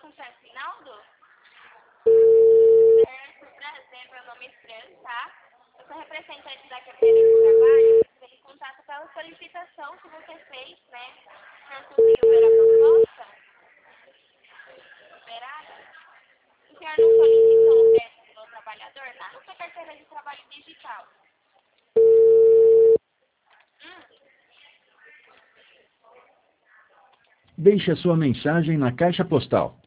com o senhor Finaldo? Prazer, meu nome é Fran, tá? Eu sou representante da carteira de trabalho. Tenho contato pela solicitação que você fez, né? Não conseguiu ver a proposta? Verá? O senhor não solicitou o décimo do trabalhador? Tá na sua carteira de trabalho digital. Deixe a sua mensagem na caixa postal